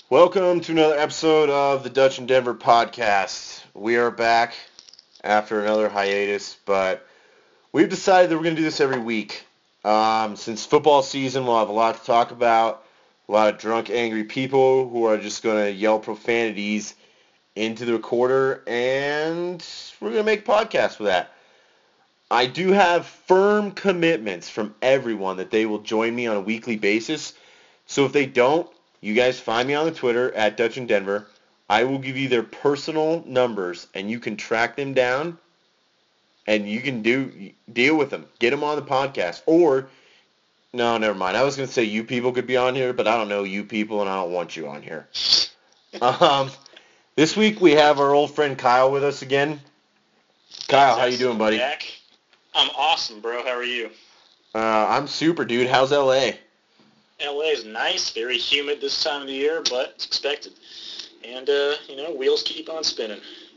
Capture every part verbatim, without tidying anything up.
Welcome to another episode of the Dutch and Denver podcast. We are back after another hiatus, but we've decided that we're going to do this every week. Um, since football season, we'll have a lot to talk about, a lot of drunk, angry people who are just going to yell profanities into the recorder, and we're going to make a podcast for that. I do have firm commitments from everyone that they will join me on a weekly basis. So if they don't, you guys find me on the Twitter at Dutch and Denver. I will give you their personal numbers, and you can track them down, and you can do deal with them. Get them on the podcast. Or, no, never mind. I was going to say you people could be on here, but I don't know you people, and I don't want you on here. Um, this week we have our old friend Kyle with us again. Kyle, how you doing, buddy? Jack, I'm awesome, bro. How are you? Uh, I'm super, dude. How's L A? L A is nice, very humid this time of the year, but it's expected. And, uh, you know, wheels keep on spinning.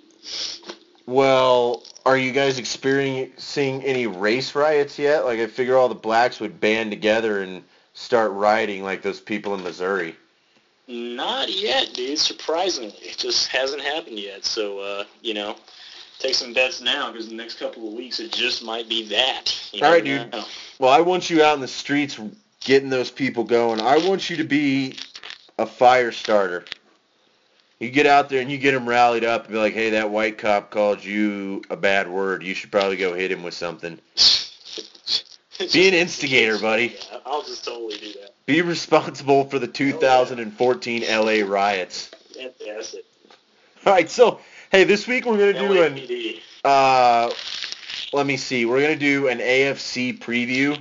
Well, are you guys experiencing any race riots yet? Like, I figure all the blacks would band together and start rioting like those people in Missouri. Not yet, dude, surprisingly. It just hasn't happened yet. So, uh, you know, take some bets now because the next couple of weeks it just might be that. You All right, never dude. know. Well, I want you out in the streets getting those people going. I want you to be a fire starter. You get out there and you get them rallied up and be like, hey, that white cop called you a bad word. You should probably go hit him with something. Be an instigator, buddy. Yeah, I'll just totally do that. Be responsible for the two thousand fourteen L A riots. Fantastic. All right, so, hey, this week we're going to do an, L A P D. uh, let me see, we're going to do an A F C preview.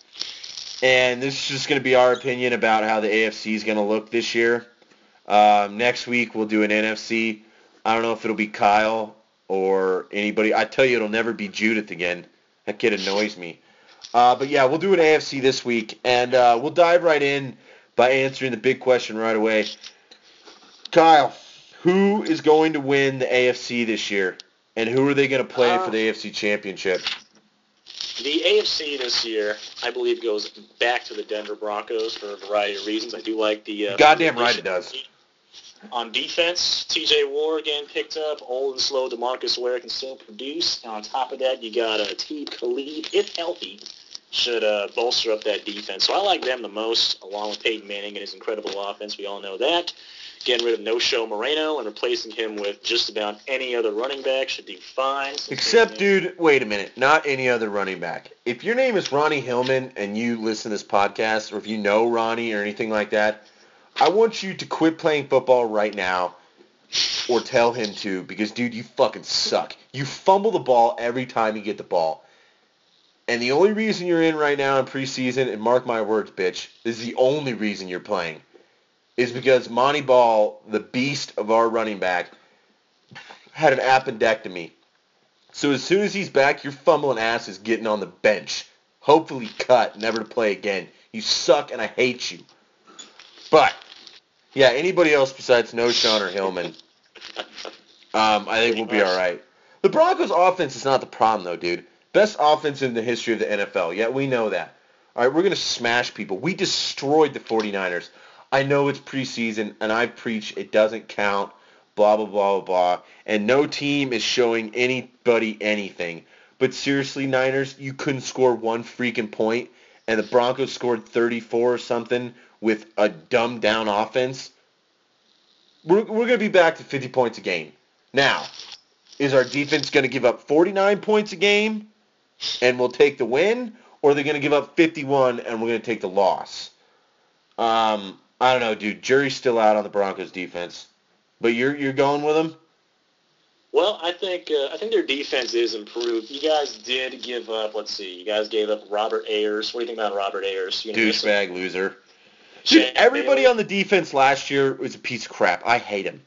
And this is just going to be our opinion about how the A F C is going to look this year. Um, next week we'll do an N F C. I don't know if it'll be Kyle or anybody. I tell you, it'll never be Judith again. That kid annoys me. Uh, but yeah, we'll do an A F C this week, and uh, we'll dive right in by answering the big question right away. Kyle, who is going to win the A F C this year, and who are they going to play Uh, for the A F C Championship? The A F C this year, I believe, goes back to the Denver Broncos for a variety of reasons. I do like the... Uh, Goddamn right it does. On defense, T J Ward getting picked up. Old and slow DeMarcus Ware can still produce. And on top of that, you got uh, Teeb Khalid, if healthy, should uh, bolster up that defense. So I like them the most, along with Peyton Manning and his incredible offense. We all know that. Getting rid of No-Show Moreno and replacing him with just about any other running back should do fine. So Except, dude, wait a minute. Not any other running back. If your name is Ronnie Hillman and you listen to this podcast, or if you know Ronnie or anything like that, I want you to quit playing football right now or tell him to because, dude, you fucking suck. You fumble the ball every time you get the ball. And the only reason you're in right now in preseason, and mark my words, bitch, this is the only reason you're playing, is because Monty Ball, the beast of our running back, had an appendectomy. So as soon as he's back, your fumbling ass is getting on the bench. Hopefully cut, never to play again. You suck, and I hate you. But, yeah, anybody else besides No-Sean or Hillman, um, I think we'll be all right. The Broncos' offense is not the problem, though, dude. Best offense in the history of the N F L. Yeah, we know that. All right, we're going to smash people. We destroyed the 49ers. I know it's preseason, and I preach it doesn't count, blah, blah, blah, blah, blah. And no team is showing anybody anything. But seriously, Niners, you couldn't score one freaking point, and the Broncos scored thirty-four or something with a dumbed-down offense. We're, we're going to be back to fifty points a game. Now, is our defense going to give up forty-nine points a game, and we'll take the win, or are they going to give up fifty-one, and we're going to take the loss? Um... I don't know, dude. Jury's still out on the Broncos defense, but you're you're going with them. Well, I think uh, I think their defense is improved. You guys did give up. Let's see. You guys gave up Robert Ayers. What do you think about Robert Ayers? You gonna miss him? Douchebag loser. Dude, Champ everybody Bailey. on the defense last year was a piece of crap. I hate him.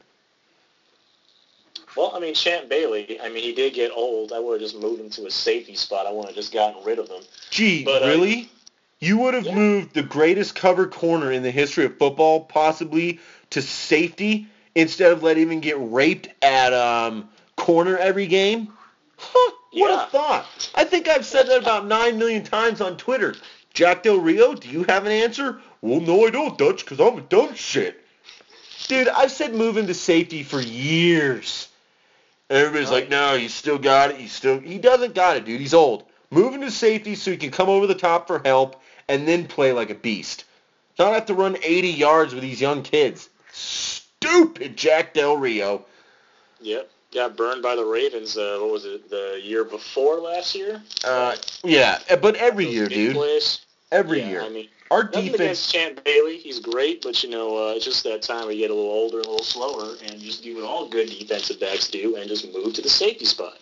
Well, I mean, Champ Bailey. I mean, he did get old. I would have just moved him to a safety spot. I would have just gotten rid of him. Gee, But, uh, really? You would have yeah. moved the greatest cover corner in the history of football, possibly, to safety instead of letting him get raped at um, corner every game? Huh, what Yeah. a thought. I think I've said that about nine million times on Twitter. Jack Del Rio, do you have an answer? Well, no, I don't, Dutch, because I'm a dumb shit. Dude, I've said move him to safety for years. Everybody's like, no, he's still got it. He's still he doesn't got it, dude. He's old. Move him to safety so he can come over the top for help and then play like a beast. Not have to run eighty yards with these young kids. Stupid Jack Del Rio. Yep. Got burned by the Ravens, uh, what was it, the year before last year? Uh, yeah, but every year, dude. Plays. Every yeah, year. I mean, our nothing defense. against Champ Bailey. He's great, but, you know, uh, it's just that time we get a little older and a little slower, and just do what all good defensive backs do and just move to the safety spot.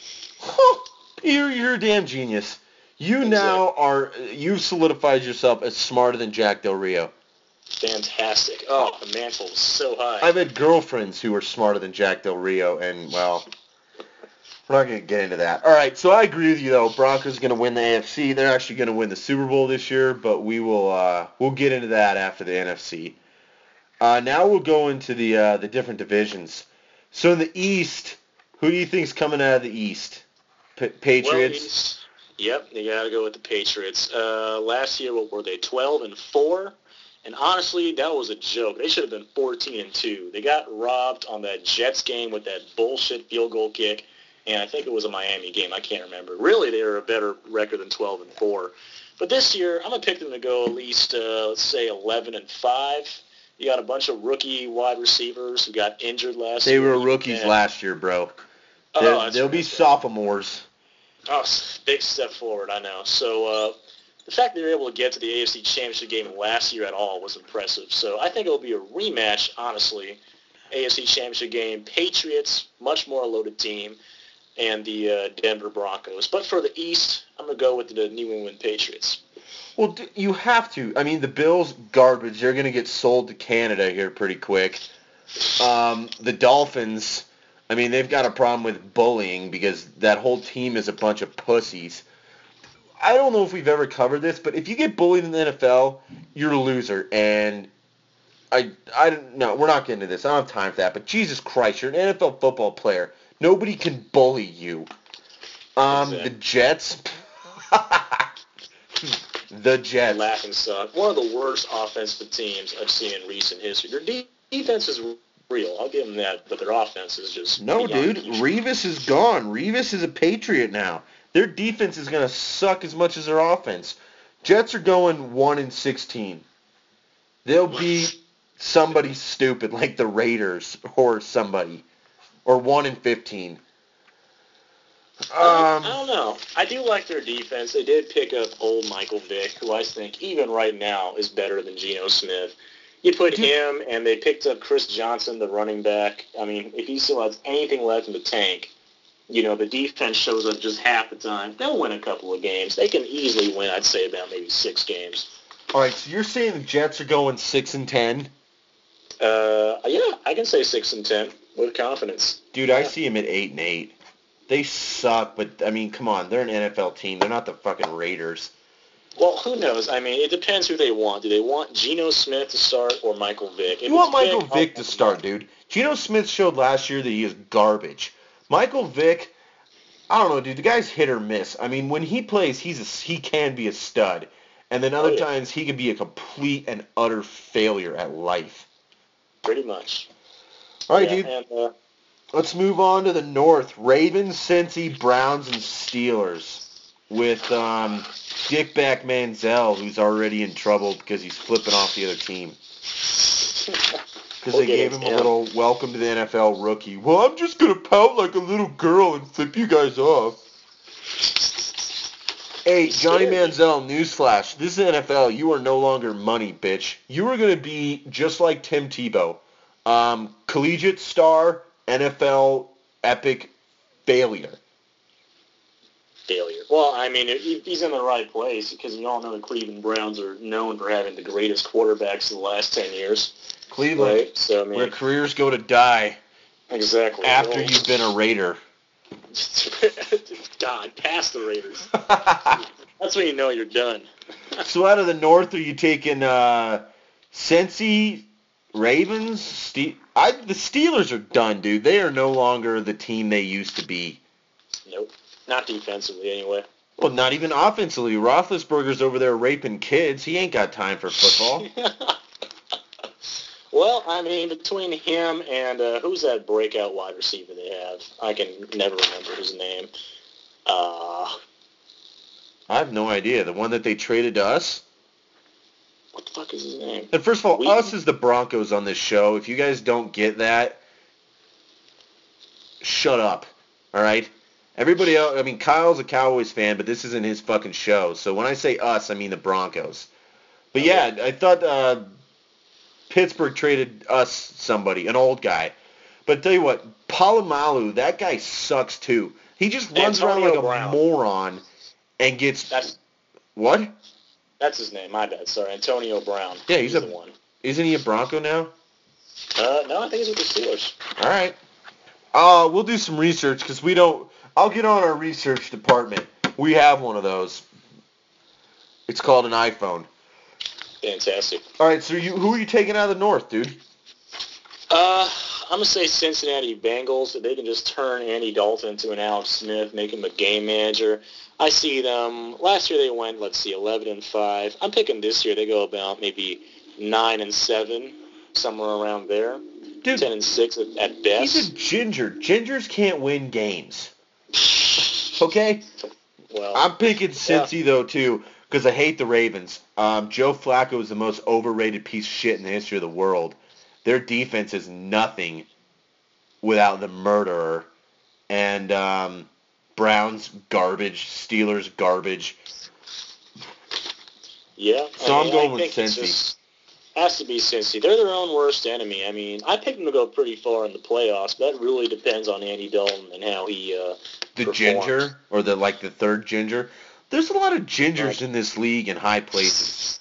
You're, you're a damn genius. You exactly. now are, you've solidified yourself as smarter than Jack Del Rio. Fantastic. Oh, the mantle is so high. I've had girlfriends who are smarter than Jack Del Rio, and, well, we're not going to get into that. All right, so I agree with you, though. Broncos are going to win the A F C. They're actually going to win the Super Bowl this year, but we will uh, we'll get into that after the N F C. Uh, now we'll go into the uh, the different divisions. So in the East, who do you think's coming out of the East? P- Patriots? Well, yep, you got to go with the Patriots. Uh, last year, what were they, twelve and four? And honestly, that was a joke. They should have been fourteen and two. They got robbed on that Jets game with that bullshit field goal kick, and I think it was a Miami game. I can't remember. Really, they were a better record than twelve and four. But this year, I'm gonna pick them to go at least, uh, let's say, eleven and five. You got a bunch of rookie wide receivers who got injured last they year. They were rookies and, last year, bro. Oh, they'll right, be sophomores. Oh, big step forward, I know. So uh, the fact that they were able to get to the A F C Championship game last year at all was impressive. So I think it'll be a rematch, honestly. A F C Championship game, Patriots, much more loaded team, and the uh, Denver Broncos. But for the East, I'm going to go with the New England Patriots. Well, you have to. I mean, the Bills, garbage. They're going to get sold to Canada here pretty quick. Um, the Dolphins, I mean, they've got a problem with bullying because that whole team is a bunch of pussies. I don't know if we've ever covered this, but if you get bullied in the N F L, you're a loser. And I, I don't know. We're not getting into this. I don't have time for that. But Jesus Christ, you're an N F L football player. Nobody can bully you. Um, exactly. The Jets. The Jets. Laughing stock. One of the worst offensive teams I've seen in recent history. Their de- defense is real. I'll give them that. But their offense is just... No, dude. Revis is gone. Revis is a Patriot now. Their defense is going to suck as much as their offense. Jets are going one and sixteen. They'll beat somebody stupid like the Raiders or somebody. Or one and fifteen. Um, I don't know. I do like their defense. They did pick up old Michael Vick, who I think even right now is better than Geno Smith. You put dude. him, and they picked up Chris Johnson, the running back. I mean, if he still has anything left in the tank, you know, the defense shows up just half the time. They'll win a couple of games. They can easily win, I'd say, about maybe six games. All right, so you're saying the Jets are going six and ten? Uh, yeah, I can say six and ten with confidence. Dude, yeah. I see them at eight and eight. They suck, but, I mean, come on. They're an N F L team. They're not the fucking Raiders. Well, who knows? I mean, it depends who they want. Do they want Geno Smith to start or Michael Vick? If you want Michael Vick, Vick to start, dude. Geno Smith showed last year that he is garbage. Michael Vick, I don't know, dude. The guy's hit or miss. I mean, when he plays, he's a, he can be a stud. And then other oh, yeah. times, he can be a complete and utter failure at life. Pretty much. All right, yeah, dude. And, uh, Let's move on to the North. Ravens, Cincy, Browns, and Steelers with um, Dickback Manziel, who's already in trouble because he's flipping off the other team. Because we'll they gave him a little welcome to the N F L rookie. Well, I'm just going to pout like a little girl and flip you guys off. Hey, Johnny Manziel, newsflash. This is the N F L. You are no longer money, bitch. You are going to be just like Tim Tebow. Um, collegiate star, N F L epic failure. Failure. Well, I mean, he's in the right place because you all know the Cleveland Browns are known for having the greatest quarterbacks in the last ten years. Cleveland, right? So, I mean, where careers go to die. Exactly. After well, you've been a Raider. God, past the Raiders. That's when you know you're done. So out of the North, are you taking uh, Cincy, Ravens, Ste- I, the Steelers are done, dude. They are no longer the team they used to be. Nope. Not defensively, anyway. Well, not even offensively. Roethlisberger's over there raping kids. He ain't got time for football. Well, I mean, between him and uh, who's that breakout wide receiver they have? I can never remember his name. Uh, I have no idea. The one that they traded to us? What the fuck is his name? And first of all, We- us is the Broncos on this show. If you guys don't get that, shut up. All right? Everybody else, I mean, Kyle's a Cowboys fan, but this isn't his fucking show. So when I say us, I mean the Broncos. But Okay. yeah, I thought uh, Pittsburgh traded us somebody, an old guy. But tell you what, Palomalu, that guy sucks too. He just runs around Antonio like a Brown. moron and gets... That's What? that's his name. My bad. Sorry, Antonio Brown. Yeah, he's a- the one. Isn't he a Bronco now? Uh, no, I think he's with the Steelers. All right. Uh, we'll do some research because we don't... I'll get on our research department. We have one of those. It's called an iPhone. Fantastic. All right, so you, who are you taking out of the North, dude? Uh, I'm gonna say Cincinnati Bengals. If they can just turn Andy Dalton into an Alex Smith, make him a game manager. I see them. Last year they went, let's see, eleven and five. I'm picking this year they go about maybe nine and seven, somewhere around there. Dude, ten and six at, at best. he's a ginger. Gingers can't win games. Okay? Well, I'm picking Cincy, though, too, because I hate the Ravens. Um, Joe Flacco is the most overrated piece of shit in the history of the world. Their defense is nothing without the murderer. And um, Browns, garbage. Steelers, garbage. yeah. So I I'm mean, going I with think it's Cincy. just- Has to be Cincy. They're their own worst enemy. I mean, I picked them to go pretty far in the playoffs, but that really depends on Andy Dalton and how he uh, The performs. ginger, or the like the third ginger. There's a lot of gingers Right. in this league in high places.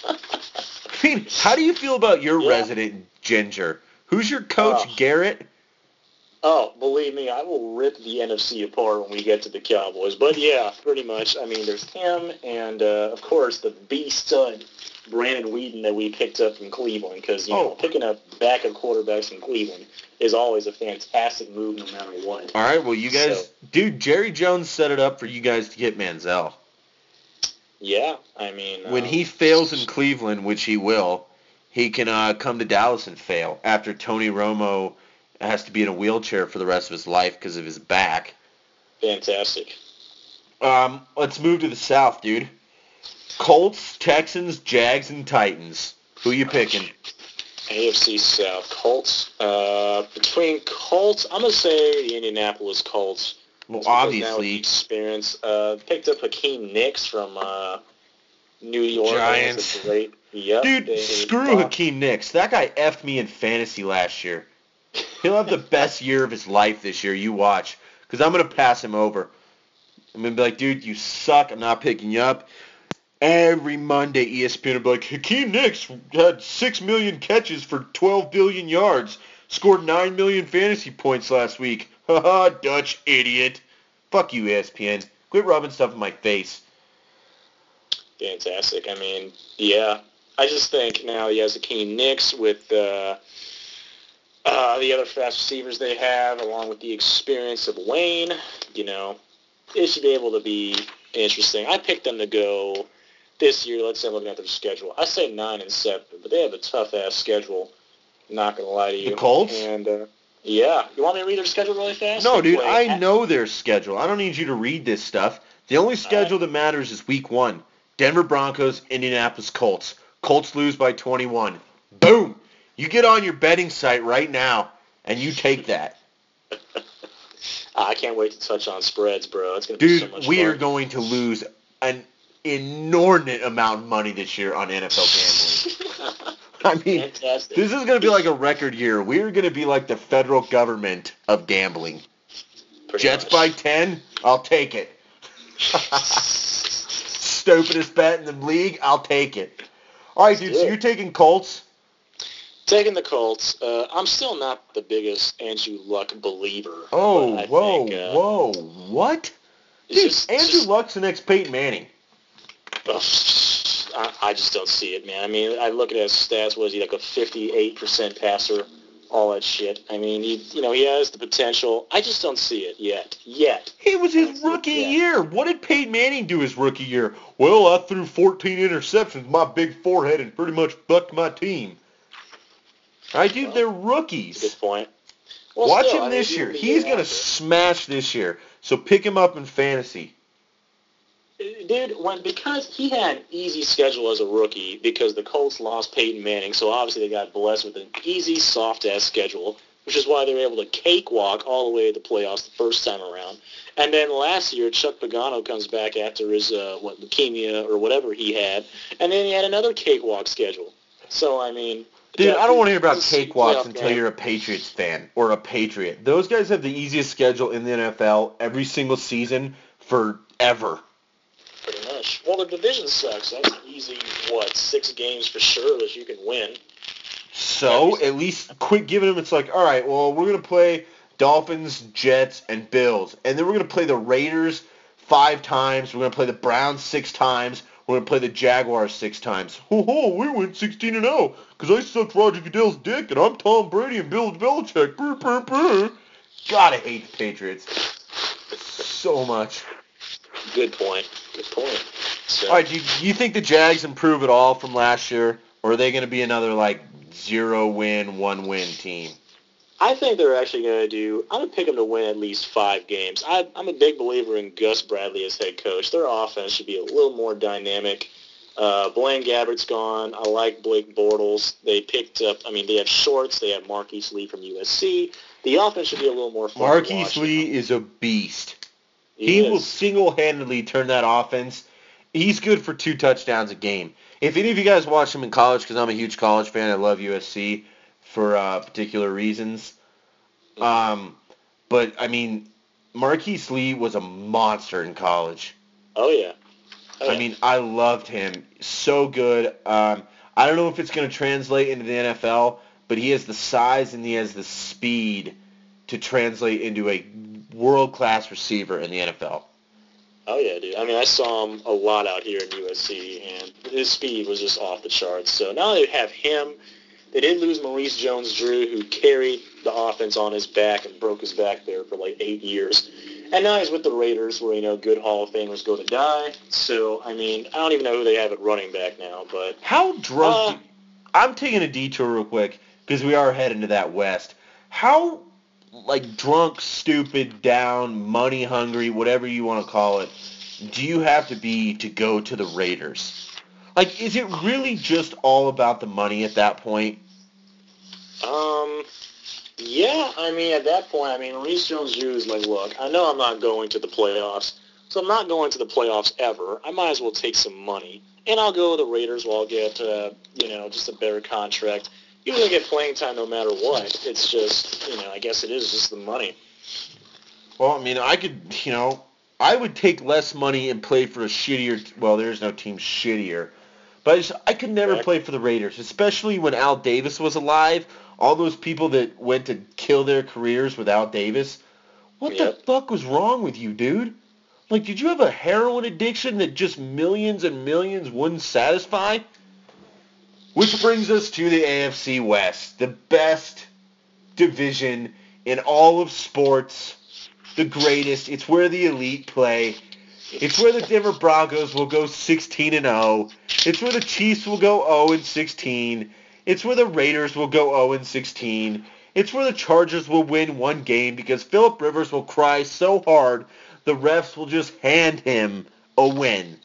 I mean, how do you feel about your Yeah. resident ginger? Who's your coach, Oh. Garrett? Oh, believe me, I will rip the N F C apart when we get to the Cowboys. But yeah, pretty much. I mean, there's him and, uh, of course, the B-stud Brandon Whedon that we picked up from Cleveland. Because, you Oh. know, picking up backup quarterbacks from Cleveland is always a fantastic move no matter what. All right, well, you guys, So- dude, Jerry Jones set it up for you guys to get Manziel. Yeah, I mean... When um, he fails in Cleveland, which he will, he can uh, come to Dallas and fail after Tony Romo has to be in a wheelchair for the rest of his life because of his back. Fantastic. Um, let's move to the South, dude. Colts, Texans, Jags, and Titans. Who you picking? A F C South. Colts. Uh, between Colts, I'm going to say the Indianapolis Colts. Well, Just because now with the obviously, experience. Uh, picked up Hakeem Nicks from uh, New York. Giants. That's a great, yep, dude, they- screw uh, Hakeem Nicks. That guy effed me in fantasy last year. He'll have the best year of his life this year. You watch. Because I'm going to pass him over. I'm going to be like, dude, you suck. I'm not picking you up. Every Monday, E S P N will be like, Hakeem Nicks had six million catches for twelve billion yards. Scored nine million fantasy points last week. Haha, Dutch idiot. Fuck you, E S P N. Quit rubbing stuff in my face. Fantastic. I mean, yeah. I just think now he has Hakeem Nicks with uh, uh, the other fast receivers they have, along with the experience of Wayne. You know, it should be able to be interesting. I picked them to go this year. Let's say I'm looking at their schedule. I say nine and seven, but they have a tough ass schedule. Not gonna lie to you. The Colts? And uh, yeah, you want me to read their schedule really fast? No, They dude, play I at- know their schedule. I don't need you to read this stuff. The only schedule that matters is week one. Denver Broncos, Indianapolis Colts. Colts lose by twenty-one. Boom! You get on your betting site right now, and you take that. I can't wait to touch on spreads, bro. It's gonna be so Dude, much we fun. are going to lose an inordinate amount of money this year on N F L gambling. I mean, Fantastic. this is going to be like a record year. We're going to be like the federal government of gambling. Pretty Jets much. by ten? I'll take it. Stupidest bet in the league? I'll take it. All right, dude, so Yeah. you're taking Colts? Taking the Colts. Uh, I'm still not the biggest Andrew Luck believer. Oh, but I whoa, think, uh, whoa. What? it's Dude, just- Andrew just- Luck's the next Peyton Manning. Ugh, I, I just don't see it, man. I mean, I look at his stats. Was he like a fifty-eight percent passer? All that shit. I mean, he, you know, he has the potential. I just don't see it yet. Yet. It was his That's rookie it, yeah. year. What did Peyton Manning do his rookie year? Well, I threw fourteen interceptions, my big forehead, and pretty much fucked my team. All right, dude, Well, they're that's a rookies. good point. Well, Watch still, him I mean, this even year. the He's year going to after. smash this year. So pick him up in fantasy. Dude, when because he had an easy schedule as a rookie because the Colts lost Peyton Manning, so obviously they got blessed with an easy, soft-ass schedule, which is why they were able to cakewalk all the way to the playoffs the first time around. And then last year, Chuck Pagano comes back after his uh, what leukemia or whatever he had, and then he had another cakewalk schedule. So, I mean... Dude, that- I don't want to hear about this is a cakewalks playoff until game. you're a Patriots fan or a Patriot. Those guys have the easiest schedule in the N F L every single season forever. Pretty much. Well, the division sucks. That's an easy, what, six games for sure that you can win. So, at least quit giving them, it's like, all right, well, we're going to play Dolphins, Jets, and Bills. And then we're going to play the Raiders five times. We're going to play the Browns six times. We're going to play the Jaguars six times. Ho ho, we went sixteen and oh because I sucked Roger Goodell's dick and I'm Tom Brady and Bill Belichick. Brr, brr, brr. God, I hate the Patriots so much. Good point. Good point. So, All right, do you, do you think the Jags improve at all from last year, or are they going to be another, like, zero-win, one-win team? I think they're actually going to do, I'm going to pick them to win at least five games. I, I'm a big believer in Gus Bradley as head coach. Their offense should be a little more dynamic. Uh, Blaine Gabbert's gone. I like Blake Bortles. They picked up, I mean, they have Shorts. They have Marquise Lee from U S C. The offense should be a little more fun to Marquise watch Lee now. is a beast. He, He will is. single-handedly turn that offense. He's good for two touchdowns a game. If any of you guys watch him in college, because I'm a huge college fan, I love U S C for uh, particular reasons. Um, but, I mean, Marquise Lee was a monster in college. Oh, yeah. Oh, I yeah. mean, I loved him. So good. Um, I don't know if it's going to translate into the N F L, but he has the size and he has the speed to translate into a world-class receiver in the N F L. Oh, yeah, dude. I mean, I saw him a lot out here in U S C, and his speed was just off the charts. So now they have him. They did lose Maurice Jones-Drew, who carried the offense on his back and broke his back there for like eight years. And now he's with the Raiders, where, you know, good Hall of Famers go to die. So, I mean, I don't even know who they have at running back now, but... How drunk... Uh, do, I'm taking a detour real quick, because we are heading to that West. How, like, drunk, stupid, down, money-hungry, whatever you want to call it, do you have to be to go to the Raiders? Like, is it really just all about the money at that point? Um... Yeah, I mean, at that point, I mean, Maurice Jones-Drew is like, look, I know I'm not going to the playoffs, so I'm not going to the playoffs ever. I might as well take some money, and I'll go to the Raiders where I'll get, uh, you know, just a better contract. You're going to get playing time no matter what. It's just, you know, I guess it is just the money. Well, I mean, I could, you know, I would take less money and play for a shittier, well, there's no team shittier, but I, just, I could never Correct. play for the Raiders, especially when Al Davis was alive. All those people that went to kill their careers with Al Davis, what Yep. the fuck was wrong with you, dude? Like, did you have a heroin addiction that just millions and millions wouldn't satisfy? Which brings us to the A F C West, the best division in all of sports, the greatest. It's where the elite play. It's where the Denver Broncos will go sixteen and oh. It's where the Chiefs will go oh and sixteen. It's where the Raiders will go oh and sixteen. It's where the Chargers will win one game because Phillip Rivers will cry so hard the refs will just hand him a win.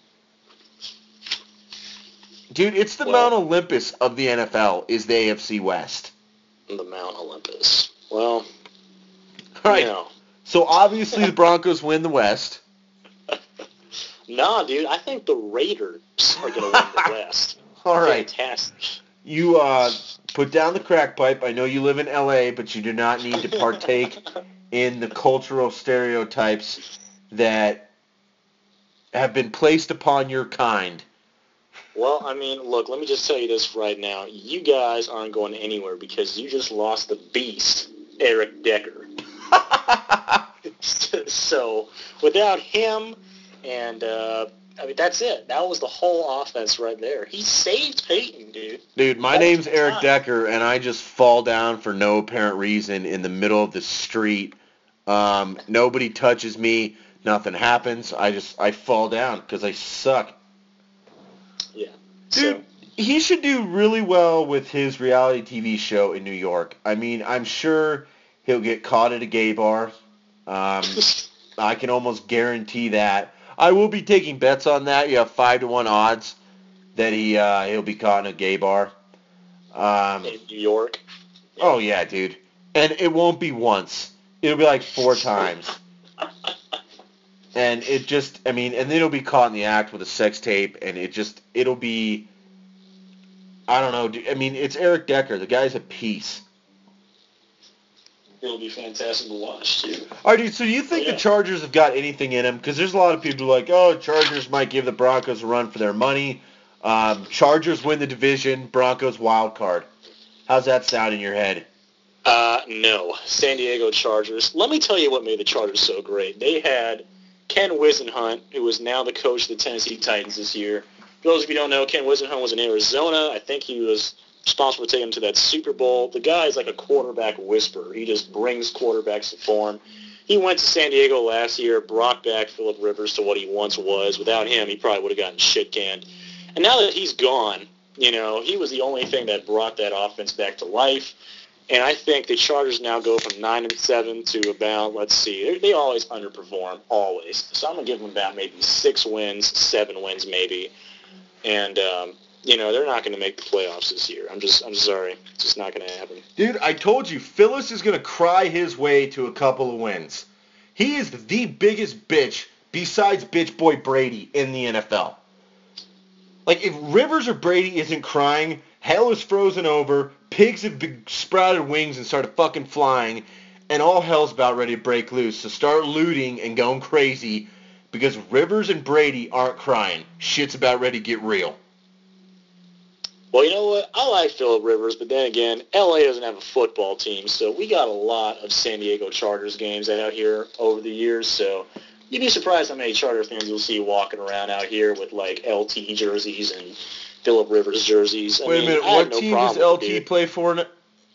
Dude, it's the Well- Mount Olympus of the N F L is the A F C West. The Mount Olympus. Well, All right. you know. So obviously the Broncos win the West. Nah, dude, I think the Raiders are going to win the West. All right. Fantastic. You uh, put down the crack pipe. I know you live in L A, but you do not need to partake in the cultural stereotypes that have been placed upon your kind. Well, I mean, look, let me just tell you this right now. You guys aren't going anywhere because you just lost the beast, Eric Decker. So, without him, and, uh, I mean, that's it. That was the whole offense right there. He saved Peyton, dude. Dude, my All name's the Eric time. Decker, and I just fall down for no apparent reason in the middle of the street. Um, nobody touches me. Nothing happens. I just, I fall down because I suck. Yeah. Dude, So, he should do really well with his reality T V show in New York. I mean, I'm sure he'll get caught at a gay bar. Um, I can almost guarantee that. I will be taking bets on that. You have five to one odds that he uh, he'll be caught in a gay bar. Um, in New York. Yeah. Oh yeah, dude. And it won't be once. It'll be like four times. And it just, I mean, and then he'll be caught in the act with a sex tape, and it just, it'll be, I don't know. I mean, it's Eric Decker. The guy's a piece. It'll be fantastic to watch, too. All right, dude, so do you think yeah. the Chargers have got anything in them? Because there's a lot of people like, oh, Chargers might give the Broncos a run for their money. Um, Chargers win the division, Broncos wild card. How's that sound in your head? Uh, no. San Diego Chargers. Let me tell you what made the Chargers so great. They had Ken Whisenhunt, who is now the coach of the Tennessee Titans this year. For those of you who don't know, Ken Whisenhunt was in Arizona. I think he was responsible for taking them to that Super Bowl. The guy is like a quarterback whisperer. He just brings quarterbacks to form. He went to San Diego last year, brought back Phillip Rivers to what he once was. Without him, he probably would have gotten shit-canned. And now that he's gone, you know, he was the only thing that brought that offense back to life. And I think the Chargers now go from nine and seven to about, let's see, they, they always underperform, always. So I'm going to give them about maybe six wins, seven wins maybe. And, um, you know, they're not going to make the playoffs this year. I'm just, I'm sorry. It's just not going to happen. Dude, I told you, Phyllis is going to cry his way to a couple of wins. He is the biggest bitch besides bitch boy Brady in the N F L. Like, if Rivers or Brady isn't crying, hell is frozen over, pigs have sprouted wings and started fucking flying, and all hell's about ready to break loose. So start looting and going crazy because Rivers and Brady aren't crying. Shit's about ready to get real. Well, you know what? I like Phillip Rivers, but then again, L A doesn't have a football team, so we got a lot of San Diego Chargers games out here over the years, so you'd be surprised how many Charger fans you'll see walking around out here with, like, L T jerseys and Phillip Rivers jerseys. I Wait mean, a minute, I what no team does L T dude. play for? In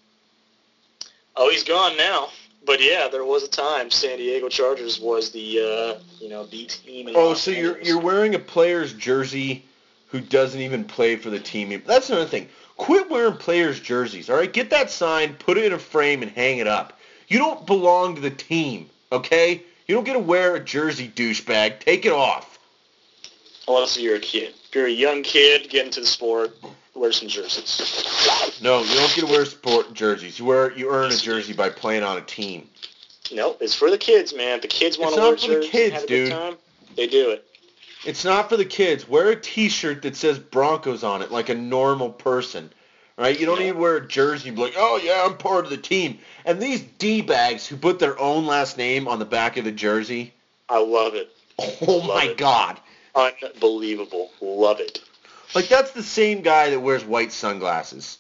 Oh, he's gone now. But yeah, there was a time San Diego Chargers was the, uh, you know, the team. In oh, Los so you're Angeles. you're wearing a player's jersey who doesn't even play for the team. That's another thing. Quit wearing players' jerseys, all right? Get that sign, put it in a frame, and hang it up. You don't belong to the team, okay? You don't get to wear a jersey, douchebag. Take it off. Unless you're a kid. If you're a young kid, get into the sport, wear some jerseys. No, you don't get to wear sport jerseys. You wear you earn a jersey by playing on a team. Nope, it's for the kids, man. If the kids want to wear jerseys the kids, and have a dude. good time, they do it. It's not for the kids. Wear a T-shirt that says Broncos on it, like a normal person. Right? You don't need to wear a jersey and be like, oh, yeah, I'm part of the team. And these D-bags who put their own last name on the back of the jersey. I love it. Oh, love my it. God. Unbelievable. Love it. Like, that's the same guy that wears white sunglasses.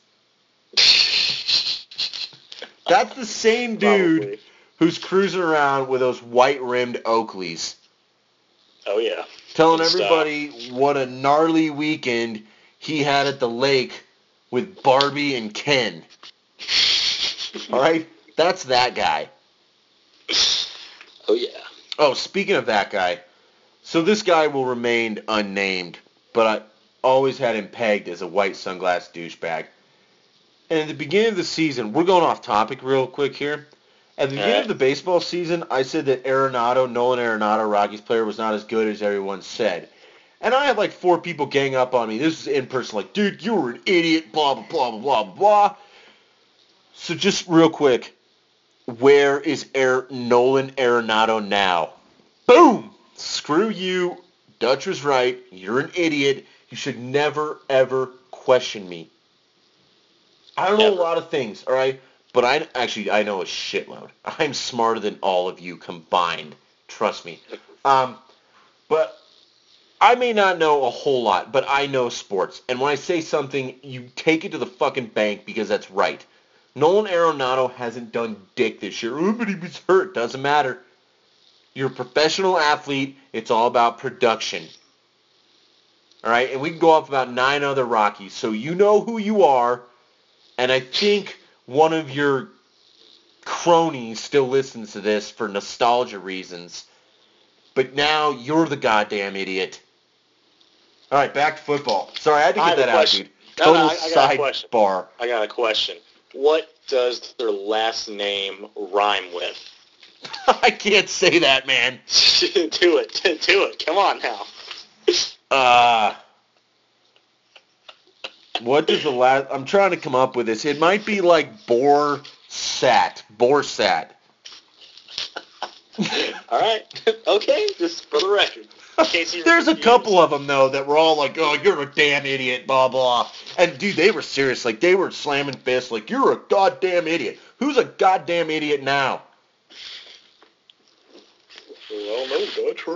That's the same dude Probably. who's cruising around with those white-rimmed Oakleys. Oh, yeah. Telling Good everybody stuff. what a gnarly weekend he had at the lake with Barbie and Ken. All right? That's that guy. Oh, yeah. Oh, speaking of that guy, so this guy will remain unnamed, but I always had him pegged as a white sunglass douchebag. And at the beginning of the season, we're going off topic real quick here. At the beginning right. of the baseball season, I said that Arenado, Nolan Arenado, Rockies player, was not as good as everyone said. And I had like four people gang up on me. This is in person, like, dude, you were an idiot, blah, blah, blah, blah, blah, blah. So just real quick, where is Air- Nolan Arenado now? Boom! Screw you. Dutch was right. You're an idiot. You should never, ever question me. I don't know Never. a lot of things, all right? But I actually, I know a shitload. I'm smarter than all of you combined. Trust me. Um, but I may not know a whole lot, but I know sports. And when I say something, you take it to the fucking bank because that's right. Nolan Arenado hasn't done dick this year. Oh, but he was hurt. Doesn't matter. You're a professional athlete. It's all about production. All right? And we can go off about nine other Rockies. So you know who you are. And I think one of your cronies still listens to this for nostalgia reasons. But now you're the goddamn idiot. All right, back to football. Sorry, I had to I get have that a out, question. dude. No, Total no, I, I got a question. sidebar. I got a question. What does their last name rhyme with? I can't say that, man. Do it. Do it. Come on now. Uh, what does the last... I'm trying to come up with this. It might be like Borsat. Borsat. All right. Okay. Just for the record. In case you were There's a confused. couple of them, though, that were all like, oh, you're a damn idiot, blah, blah. And, dude, they were serious. Like, they were slamming fists like, you're a goddamn idiot. Who's a goddamn idiot now? Well, no, Dutch.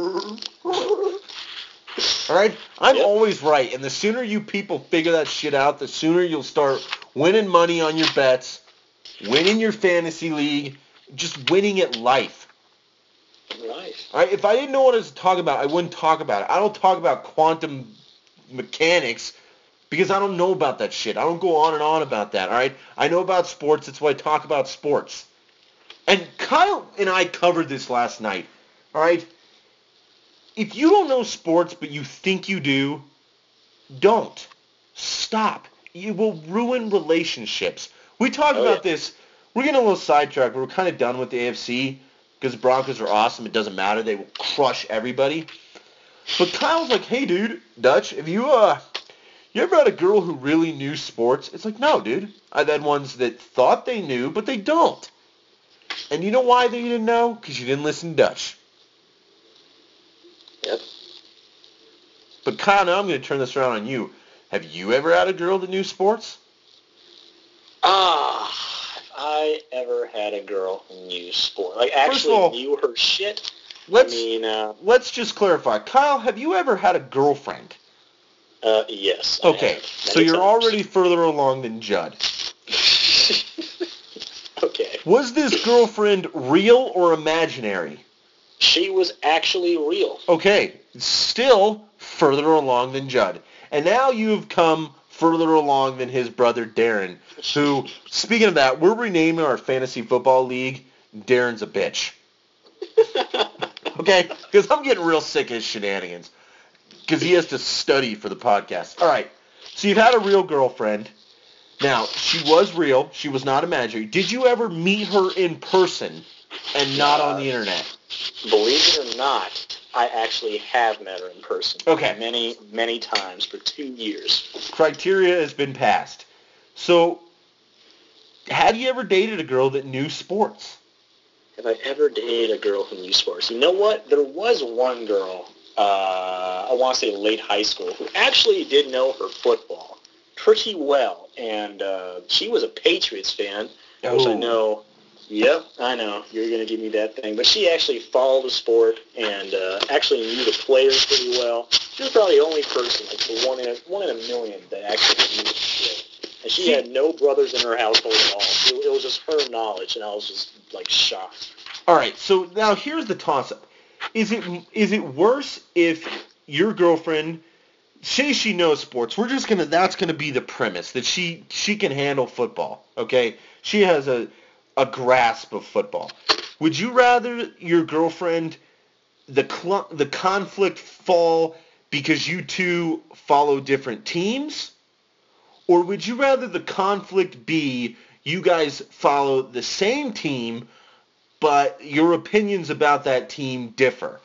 All right? I'm Yep. always right. And the sooner you people figure that shit out, the sooner you'll start winning money on your bets, winning your fantasy league, just winning at life. Nice. All right? If I didn't know what I was talking about, I wouldn't talk about it. I don't talk about quantum mechanics because I don't know about that shit. I don't go on and on about that, all right? I know about sports. That's why I talk about sports. And Kyle and I covered this last night, all right? If you don't know sports but you think you do, don't. Stop. You will ruin relationships. We talked Oh, about yeah. this. We're getting a little sidetracked. We're kind of done with the A F C because the Broncos are awesome. It doesn't matter. They will crush everybody. But Kyle's like, hey, dude, Dutch, have you, uh, you ever had a girl who really knew sports? It's like, no, dude. I've had ones that thought they knew, but they don't. And you know why they didn't know? Because you didn't listen to Dutch. Yep. But Kyle, now I'm going to turn this around on you. Have you ever had a girl that knew sports? Ah, have I ever had a girl who knew sport? Like, First of actually all, knew her shit? Let's I mean, uh, let's just clarify. Kyle, have you ever had a girlfriend? uh, yes. I Okay, have. so Many you're times. already further along than Judd. Okay. Was this girlfriend real or imaginary? She was actually real. Okay, still further along than Judd. And now you've come further along than his brother Darren, who, speaking of that, we're renaming our fantasy football league Darren's a Bitch. Okay? Because I'm getting real sick of his shenanigans. Because he has to study for the podcast. All right, so you've had a real girlfriend. Now, she was real. She was not imaginary. Did you ever meet her in person and not on the internet? Believe it or not, I actually have met her in person. Okay. Many, many times for two years. Criteria has been passed. So, have you ever dated a girl that knew sports? Have I ever dated a girl who knew sports? You know what? There was one girl, uh, I want to say late high school, who actually did know her football pretty well. And uh, she was a Patriots fan, which I Oh. know. Yep, I know. You're going to give me that thing. But she actually followed the sport and uh, actually knew the players pretty well. She was probably the only person, like the one in a, one in a million, that actually knew the sport. And she had no brothers in her household at all. It, it was just her knowledge, and I was just, like, shocked. All right, so now here's the toss-up. Is it is it worse if your girlfriend, say she knows sports, we're just going to, that's going to be the premise, that she, she can handle football, okay? She has a, a grasp of football. Would you rather your girlfriend, the cl- the conflict fall because you two follow different teams? Or would you rather the conflict be you guys follow the same team, but your opinions about that team differ?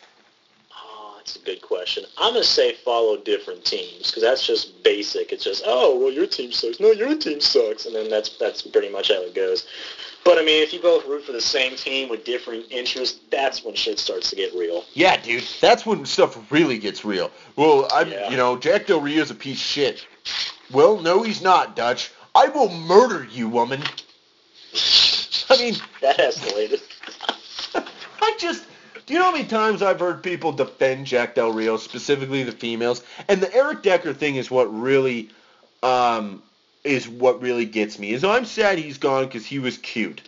Oh, that's a good question. I'm going to say follow different teams, because that's just basic. It's just, oh, well, your team sucks. No, your team sucks. And then that's that's pretty much how it goes. But, I mean, if you both root for the same team with different interests, that's when shit starts to get real. Yeah, dude, that's when stuff really gets real. Well, I'm, Yeah. you know, Jack Del Rio's a piece of shit. Well, no, he's not, Dutch. I will murder you, woman. I mean, That escalated. I just, do you know how many times I've heard people defend Jack Del Rio, specifically the females? And the Eric Decker thing is what really, um, is what really gets me. Is I'm sad he's gone because he was cute.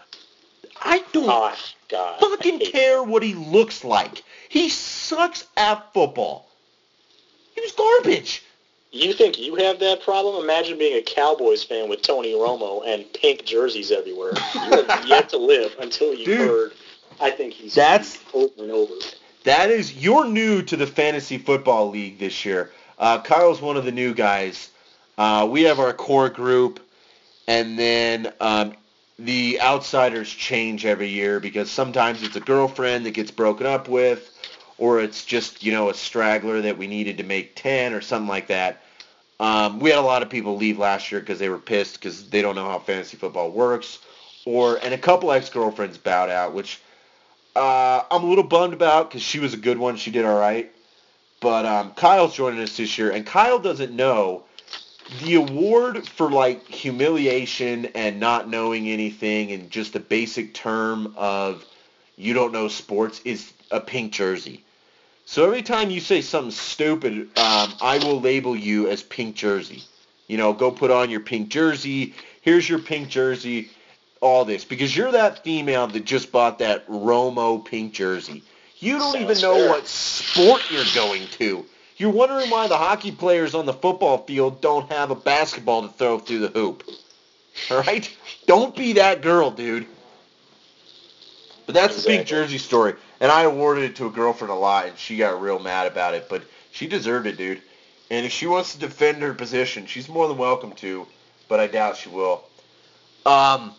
I don't Oh, God. fucking I hate care what he looks like. He sucks at football. He was garbage. You think you have that problem? Imagine being a Cowboys fan with Tony Romo and pink jerseys everywhere. You have yet to live until you Dude, heard, I think he's that's- over and over. That is, you're new to the Fantasy Football League this year. Uh, Kyle's one of the new guys. Uh, we have our core group, and then um, the outsiders change every year because sometimes it's a girlfriend that gets broken up with, or it's just, you know, a straggler that we needed to make ten or something like that. Um, we had a lot of people leave last year because they were pissed because they don't know how fantasy football works, or and a couple ex-girlfriends bowed out, which uh, I'm a little bummed about because she was a good one. She did all right. But um, Kyle's joining us this year, and Kyle doesn't know the award for, like, humiliation and not knowing anything and just the basic term of you don't know sports is a pink jersey. So every time you say something stupid, um, I will label you as pink jersey. You know, go put on your pink jersey. Here's your pink jersey. All this. Because you're that female that just bought that Romo pink jersey. You don't Sounds even know fair. what sport you're going to. You're wondering why the hockey players on the football field don't have a basketball to throw through the hoop. All right? Don't be that girl, dude. But that's Exactly. the pink jersey story. And I awarded it to a girlfriend a lot, and she got real mad about it. But she deserved it, dude. And if she wants to defend her position, she's more than welcome to. But I doubt she will. Um.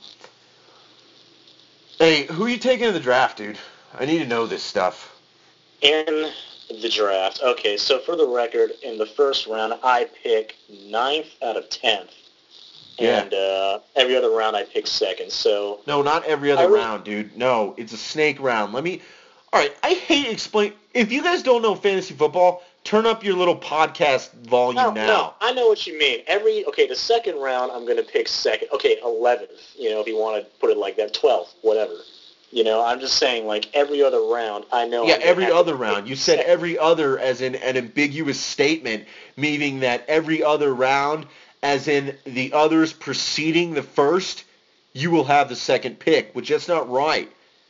Hey, who are you taking in the draft, dude? I need to know this stuff. In the draft. Okay, so for the record, in the first round, I pick ninth out of tenth. Yeah. And uh, every other round, I pick second. So No, not every other I re- round, dude. No, it's a snake round. Let me... All right, I hate explain... If you guys don't know fantasy football, turn up your little podcast volume no, now. no, I know what you mean. Every okay, the second round, I'm going to pick second. Okay, eleventh. You know, if you want to put it like that, twelfth, whatever. You know, I'm just saying, like, every other round, I know... Yeah, I'm gonna every have to other pick round. You said second. every other as in an ambiguous statement, meaning that every other round, as in the others preceding the first, you will have the second pick, which that's not right.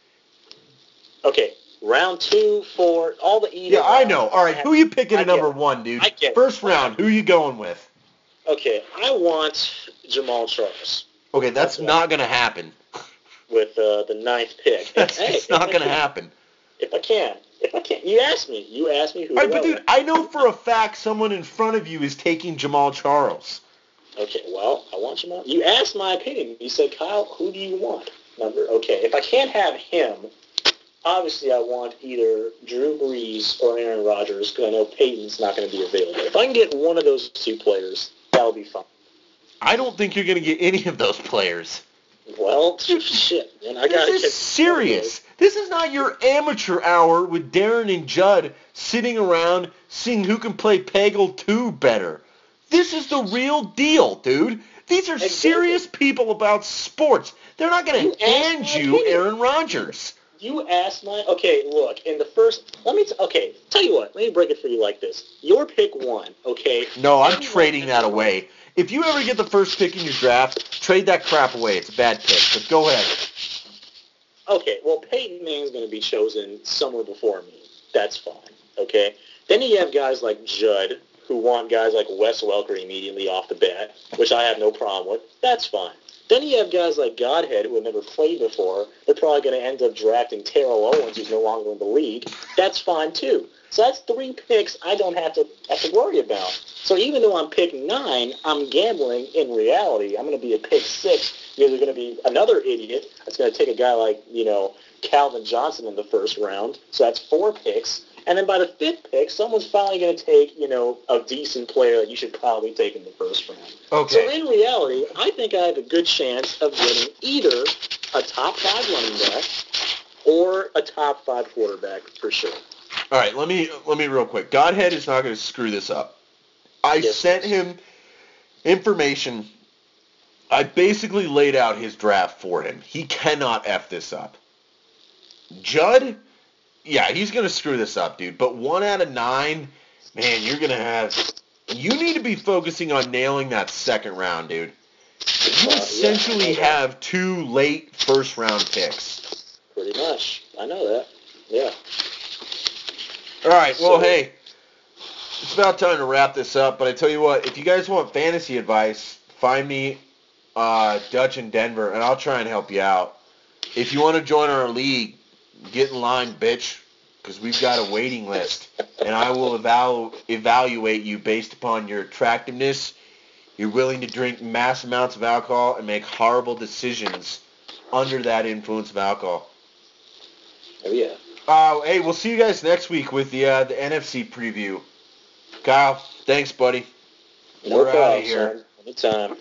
Okay, round two, four, all the even Yeah, I rounds, know. All right, have- who are you picking I at number get it. one, dude? I get it. First round, who are you going with? Okay, I want Jamal Charles Okay, that's That's one. not going to happen. with uh, the ninth pick. That's Hey, it's if not I going to can- happen. If I can. If I can. You asked me. You asked me who All right, to but go dude, with. I know for a fact someone in front of you is taking Jamal Charles. Okay, well, I want Jamal. You asked my opinion. You said, Kyle, who do you want? Number. Okay, if I can't have him, obviously I want either Drew Brees or Aaron Rodgers because I know Peyton's not going to be available. If I can get one of those two players, that'll be fine. I don't think you're going to get any of those players. Well, shit, man. I got to This is serious. This is not your amateur hour with Darren and Judd sitting around seeing who can play Peggle two better. This is the real deal, dude. These are Exactly. serious people about sports. They're not going You to asked hand my you opinion. Aaron Rodgers. You asked my... Okay, look, in the first... Let me... T- okay, tell you what. Let me break it for you like this. Your pick one, okay? No, I'm Everyone trading picks that one. away. If you ever get the first pick in your draft, trade that crap away. It's a bad pick. But go ahead. Okay, well, Peyton Manning's going to be chosen somewhere before me. That's fine, okay? Then you have guys like Judd, who want guys like Wes Welker immediately off the bat, which I have no problem with. That's fine. Then you have guys like Godhead, who have never played before. They're probably going to end up drafting Terrell Owens, who's no longer in the league. That's fine, too. So that's three picks I don't have to have to worry about. So even though I'm pick nine, I'm gambling in reality. I'm going to be a pick six because there's going to be another idiot that's going to take a guy like, you know, Calvin Johnson in the first round. So that's four picks. And then by the fifth pick, someone's finally going to take, you know, a decent player that you should probably take in the first round. Okay. So in reality, I think I have a good chance of getting either a top five running back or a top five quarterback for sure. All right, let me let me real quick. Godhead is not going to screw this up. I Yes. sent him information. I basically laid out his draft for him. He cannot F this up. Judd, yeah, he's going to screw this up, dude. But one out of nine, man, you're going to have... You need to be focusing on nailing that second round, dude. You Uh, yeah, essentially I know that. have two late first-round picks. Pretty much. I know that. Yeah. All right, well, So- hey, it's about time to wrap this up. But I tell you what, if you guys want fantasy advice, find me, uh, Dutch in Denver, and I'll try and help you out. If you want to join our league, get in line, bitch, because we've got a waiting list, and I will evalu- evaluate you based upon your attractiveness, You're willing to drink mass amounts of alcohol and make horrible decisions under that influence of alcohol. Oh, yeah. Uh, hey, we'll see you guys next week with the uh, the N F C preview. Kyle, thanks, buddy. No We're out problem, of here. son. Anytime.